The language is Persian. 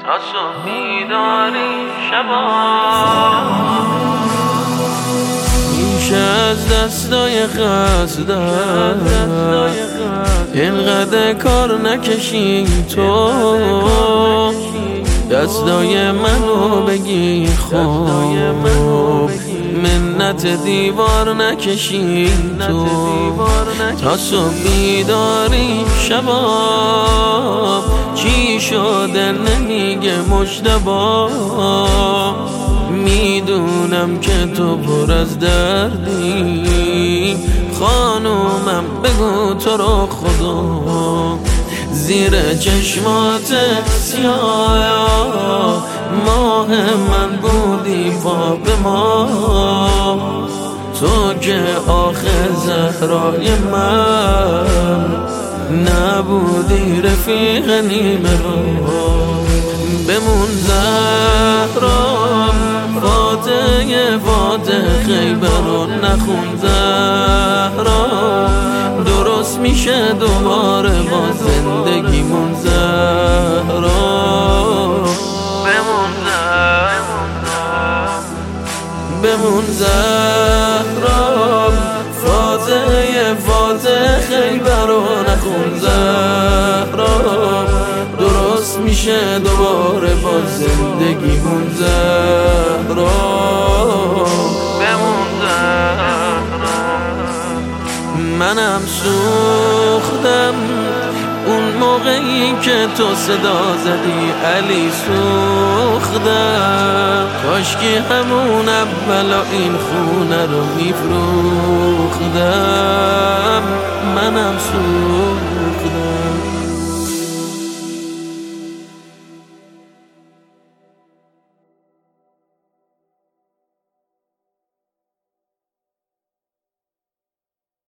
تا صبح بیداری شبا میشه از دستای خستم اینقدر کار نکشی تو دستای منو بگی خوب منت دیوار نکشی تو تا صبح بیداری شباب چی شده نمیگه مجتبی میدونم که تو پر از دردی خانومم بگو تو رو خدا زیر چشمات سیاه ماه من بودی پا به ما تو که آخر زهرای من نبودی رفیق نیمه رو بمون زهرام فاتح خیبر رو نخون زهرام درست میشه دوباره با زندگیمون زهرام بمون زهرام فاتح خیبر رو نخون زهرام درست میشه دوباره با زندگیمون زهرام منم سوختم اون موقعی که تو صدا زدی علی سوختم کاشکی همون اولا این خونه رو میفروختم منم سوختم